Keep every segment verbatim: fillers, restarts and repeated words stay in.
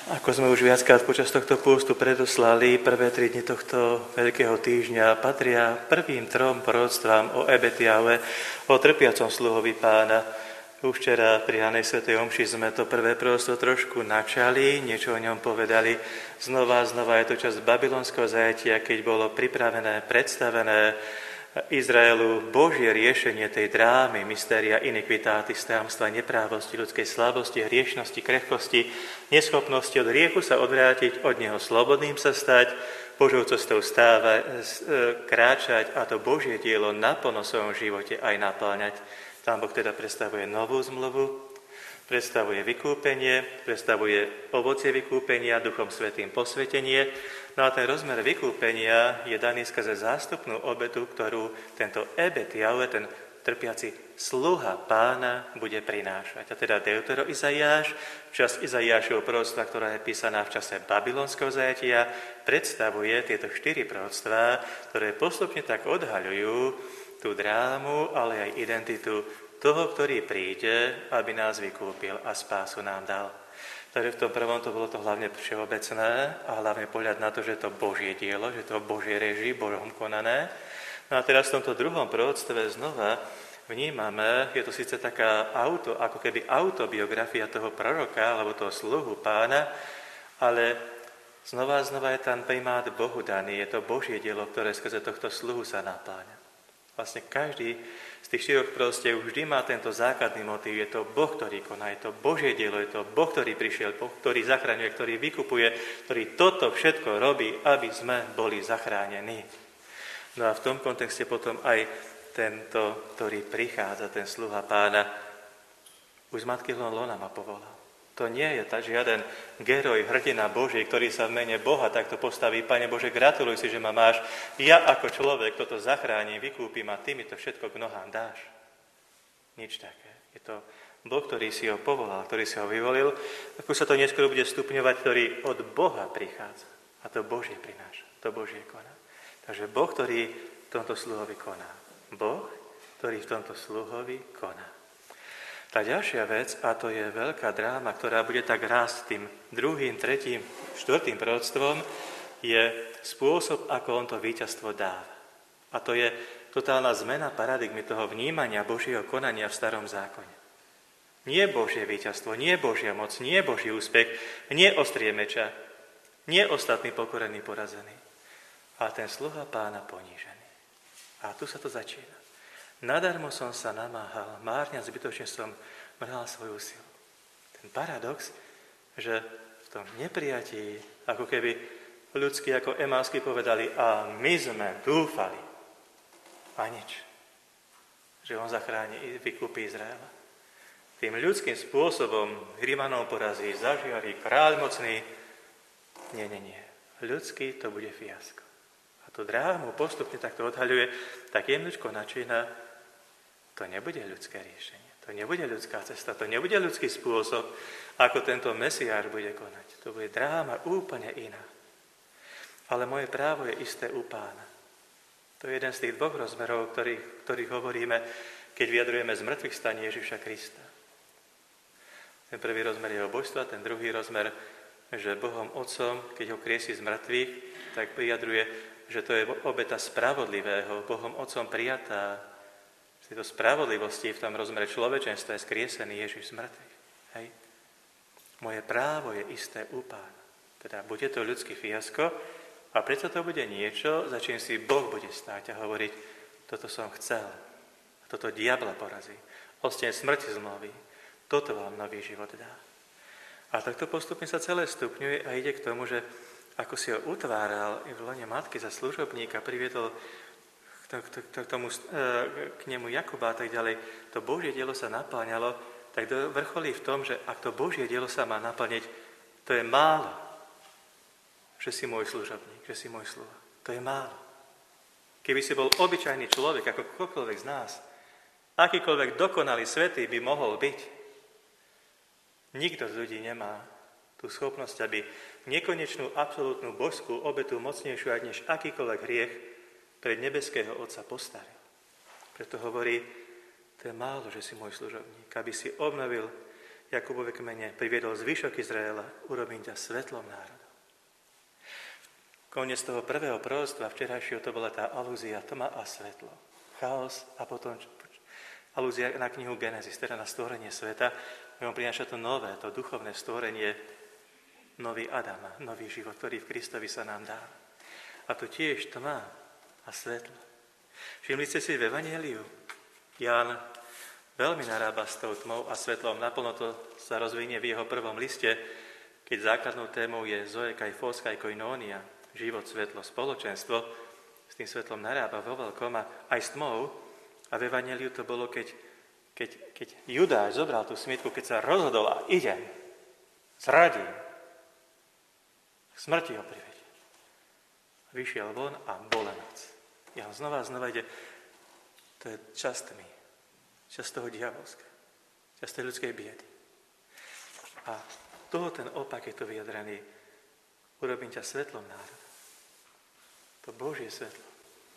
Ako sme už viackrát počas tohto pôstu predoslali, prvé tri dni tohto veľkého týždňa patria prvým trom proroctvám o Ebetiave, o trpiacom sluhovi Pána. Už včera pri Hanej svätej omši sme to prvé proroctvo trošku načali, niečo o ňom povedali. Znova a znova je to čas babylonského zajatia, keď bolo pripravené, predstavené Izraelu Božie riešenie tej drámy, mystéria iniquitatis, tajomstva neprávosti, ľudskej slabosti, hriešnosti, krehkosti, neschopnosti od hriechu sa odvrátiť, od neho slobodným sa stať, Božou cestou stáva, kráčať a to Božie dielo naplno v svojom živote aj naplňať. Tam Boh teda predstavuje novú zmluvu, predstavuje vykúpenie, predstavuje ovocie vykúpenia, Duchom Svätým posvetenie. No a ten rozmer vykúpenia je daný skrze zástupnú obetu, ktorú tento Ebetiave, ten trpiaci sluha Pána, bude prinášať. A teda Deutero Izaiáš, časť Izaiášovho proroctva, ktorá je písaná v čase babylonského zajatia, predstavuje tieto štyri proroctvá, ktoré postupne tak odhaľujú tú drámu, ale aj identitu toho, ktorý príde, aby nás vykúpil a spásu nám dal. Takže v tom prvom to bolo to hlavne všeobecné a hlavne pohľad na to, že je to Božie dielo, že to Božie režii, Božom konané. No a teraz v tomto druhom proroctve znova vnímame, je to síce taká auto, ako keby autobiografia toho proroka, alebo toho sluhu Pána, ale znova a znova je tam primát Bohu daný, je to Božie dielo, ktoré skrze tohto sluhu sa napláňa. Vlastne každý z tých štyroch proroctiev vždy má tento základný motív. Je to Boh, ktorý koná, je to Božie dielo, je to Boh, ktorý prišiel, Boh, ktorý zachraňuje, ktorý vykupuje, ktorý toto všetko robí, aby sme boli zachránení. No a v tom kontexte potom aj tento, ktorý prichádza, ten sluha Pána, už z matky lona ma povolal. To nie je tak žiaden geroj, hrdina Boží, ktorý sa v mene Boha takto postaví. Pane Bože, gratuluj si, že ma máš. Ja ako človek toto zachránim, vykúpim a ty mi to všetko k nohám dáš. Nič také. Je to Boh, ktorý si ho povolal, ktorý si ho vyvolil. Ako sa to neskôr bude stupňovať, ktorý od Boha prichádza. A to Božie prináša. To Božie koná. Takže Boh, ktorý v tomto sluhovi koná. Boh, ktorý v tomto sluhovi koná. Tá ďalšia vec, a to je veľká dráma, ktorá bude tak rásť tým druhým, tretím, štvrtým proroctvom, je spôsob, ako on to víťazstvo dáva. A to je totálna zmena paradigmy toho vnímania Božieho konania v starom zákone. Nie Božie víťazstvo, nie Božia moc, nie Boží úspech, nie ostrie meča, nie ostatný pokorený porazený, ale ten sluha Pána ponížený. A tu sa to začína. Nadarmo som sa namáhal, márne a zbytočne som mrhal svoju silu. Ten paradox, že v tom neprijatí, ako keby ľudskí ako Emásky povedali, a my sme dúfali. A nič. Že on zachráni i vykúpi Izraela. Tým ľudským spôsobom Rimanov porazí, zažiari, kráľ mocný. Nie, nie, nie. Ľudský to bude fiasko. A tú drámu postupne takto odhaľuje, tak jemnučko načína. To nebude ľudské riešenie, to nebude ľudská cesta, to nebude ľudský spôsob, ako tento Mesiáš bude konať. To bude dráma úplne iná. Ale moje právo je isté u Pána. To je jeden z tých dvoch rozmerov, o ktorých, ktorých hovoríme, keď vyjadrujeme zmrtvých stanie Ježiša Krista. Ten prvý rozmer je jeho božstva, ten druhý rozmer, že Bohom Otcom, keď ho kriesí z mŕtvych, tak vyjadruje, že to je obeta spravodlivého, Bohom Otcom prijatá. Z tejto spravodlivosti v tom rozmere človečenstva je skriesený Ježiš z mŕtvych. Hej. Moje právo je isté u Pána. Teda bude to ľudský fiasko a preto to bude niečo, za čím si Boh bude stáť a hovoriť, toto som chcel. A toto diabla porazí. Osteň smrti zmluví. Toto vám nový život dá. A takto postupne sa celé stupňuje a ide k tomu, že ako si ho utváral v lone matky za služobníka, priviedol K, k, k, tomu, k nemu Jakuba a tak ďalej, to Božie dielo sa napáňalo, tak vrcholí v tom, že ak to Božie dielo sa má naplniť, to je málo, že si môj služobník, že si môj sluha. To je málo. Keby si bol obyčajný človek, ako ktokoľvek z nás, akýkoľvek dokonalý svätý by mohol byť, nikto z ľudí nemá tú schopnosť, aby nekonečnú, absolútnu božskú obetu mocnejšiu aj než akýkoľvek hriech pred nebeského Otca postavil. Preto hovorí, to je málo, že si môj služobník, aby si obnovil Jakubove kmene priviedol zvyšok Izraela, urobím ťa svetlom národov. Koniec toho prvého proroctva včerajšieho to bola tá alúzia tma a svetlo. Chaos a potom alúzia na knihu Genesis, teda na stvorenie sveta. On prináša to nové, to duchovné stvorenie, nový Adama, nový život, ktorý v Kristovi sa nám dá. A to tiež tma a svetlo. Všimli ste si v Evanjeliu? Ján veľmi narába s tou tmou a svetlom. Naplno to sa rozvinie v jeho prvom liste, keď základnou témou je Zoe kai phos kai koinónia, život, svetlo, spoločenstvo. S tým svetlom narába vo veľkom a aj s tmou. A v Evanjeliu to bolo, keď, keď, keď Judáš zobral tú smietku, keď sa rozhodol a idem, zradím, k smrti ho privedie. Vyšiel von a bola noc. Ja znova a znova ide, to je čas tmy, čas toho diabolska, čas tej ľudskej biedy. A toho ten opak je tu vyjadrený. Urobím ťa svetlom národa. To Božie svetlo.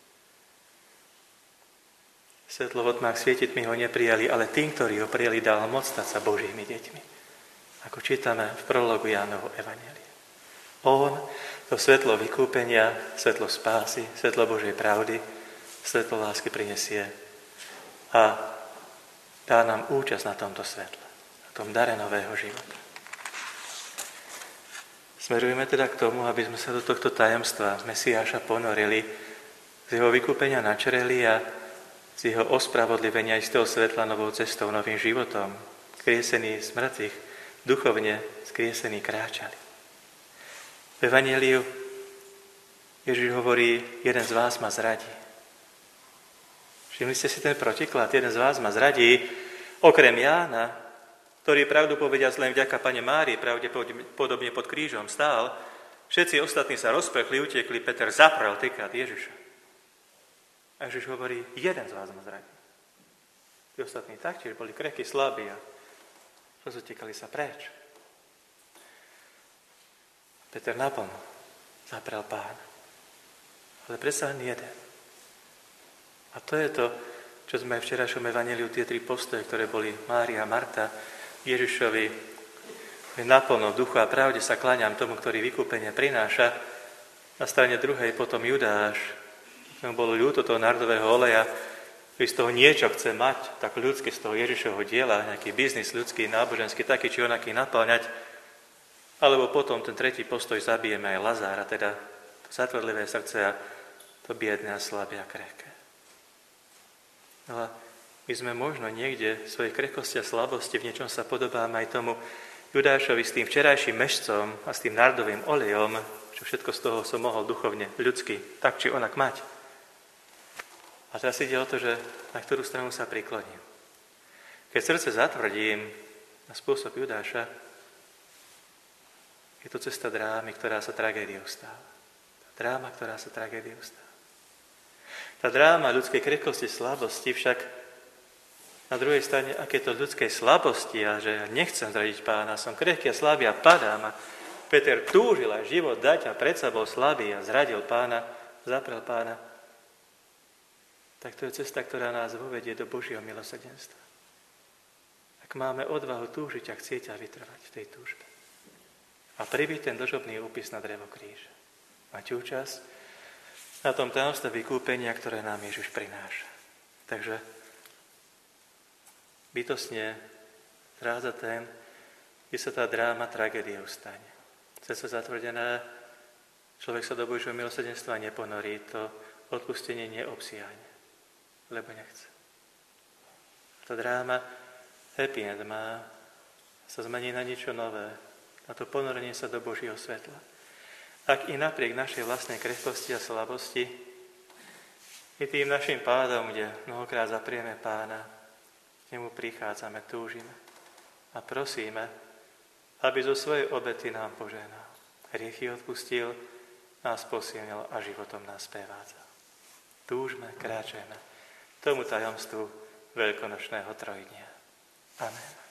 Svetlo v tmách svietiť mi ho neprijali, ale tým, ktorí ho prijali, dal moc stať sa Božími deťmi. Ako čítame v prologu Jánovho Evanjelia. On, to svetlo vykúpenia, svetlo spásy, svetlo Božej pravdy, svetlo lásky prinesie a dá nám účasť na tomto svetle, na tom dare nového života. Smerujeme teda k tomu, aby sme sa do tohto tajomstva Mesiáša ponorili, z jeho vykúpenia načreli a z jeho ospravodlivenia istého svetla novou cestou, novým životom, skriesení z mŕtvych, duchovne skriesení kráčali. V Evanjeliu Ježiš hovorí, jeden z vás ma zradí. Všimli ste si ten protiklad? Jeden z vás ma zradí, okrem Jána, ktorý pravdu povediac len vďaka Pane Márii pravdepodobne pod krížom stál. Všetci ostatní sa rozprchli, utekli, Peter zaprel týkať Ježiša. A Ježiš hovorí, jeden z vás ma zradí. Tí ostatní taktiež boli krehkí, slabí a rozutekali sa preč. Peter naplno zaprel Pána. Ale predsa len jeden. A to je to, čo sme aj v včerajšom evanjeliu, tie tri postoje, ktoré boli Mária a Marta, Ježišovi naplno v duchu a pravde sa kláňam tomu, ktorý vykúpenie prináša. Na strane druhej potom Judáš, ktorý bolo ľúto toho nardového oleja, ktorý z toho niečo chce mať, tak ľudský z toho Ježišovho diela, nejaký biznis ľudský, náboženský, taký či onaký naplňať. Alebo potom ten tretí postoj zabijeme aj Lazára, teda to zatvrdlivé srdce a to biedné a slabé a krehké. No a my sme možno niekde v svojej krehkosti a slabosti, v niečom sa podobáme aj tomu Judášovi s tým včerajším mešcom a s tým nardovým olejom, čo všetko z toho som mohol duchovne, ľudsky, tak či onak mať. A teraz ide o to, že na ktorú stranu sa prikloním. Keď srdce zatvrdím na spôsob Judáša, je to cesta drámy, ktorá sa tragédiou stáva. Tá dráma, ktorá sa tragédiou stáva. Tá dráma ľudskej krehkosti, slabosti však na druhej strane, aké to ľudskej slabosti a že ja nechcem zradiť Pána, som krehký a slabý a padám a Peter túžil aj život dať a predsa bol slabý a zradil Pána, zaprel Pána. Tak to je cesta, ktorá nás vovedie do Božieho milosrdenstva. Ak máme odvahu túžiť a chcieť a vytrvať v tej túžbe. A pribyť ten dlžobný úpis na drevo kríža. Mať účasť na tom tajomstve vykúpenia, ktoré nám Ježiš prináša. Takže bytostne zrádza ten, kde sa tá dráma tragédia ustane. Cez sa zatvrdené, človek sa do Božieho milosrdenstva neponorí, to odpustenie neobsiahne, lebo nechce. Tá dráma happy end má, sa zmení na niečo nové, na to ponorenie sa do Božieho svetla. Ak i napriek našej vlastnej krehkosti a slabosti, i tým našim pádom, kde mnohokrát zaprieme Pána, k nemu prichádzame, túžime a prosíme, aby zo svojej obety nám požehnal. Hriechy odpustil, nás posilnil a životom nás prevádzal. Túžme, kráčajme tomu tajomstvu veľkonočného trojdnia. Amen.